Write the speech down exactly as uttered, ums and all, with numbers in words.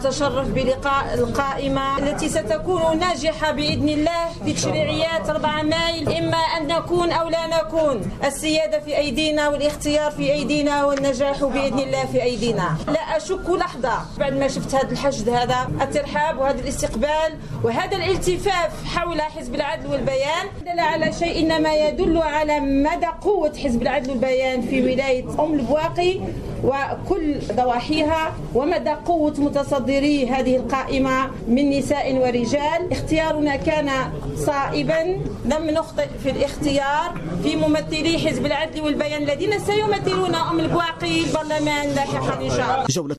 تشرف بلقاء القائمة التي ستكون ناجحة بإذن الله في تشريعيات أربعة ماي، إما أن نكون أو لا نكون. السيادة في أيدينا والاختيار في أيدينا والنجاح بإذن الله في أيدينا. لا أشك لحظة بعد ما شفت هذا الحشد، هذا الترحاب وهذا الاستقبال وهذا الالتفاف حول حزب العدل والبيان، دل على شيء إنما يدل على مدى قوة حزب العدل والبيان في ولاية أم البواقي وكل ضواحيها، ومدى قوة متصدري هذه القائمة من نساء ورجال. اختيارنا كان صائبا، لم نخطئ في الاختيار في ممثلي حزب العدل والبيان الذين سيمثلون أم البواقي البرلمان لاحقا إن شاء الله.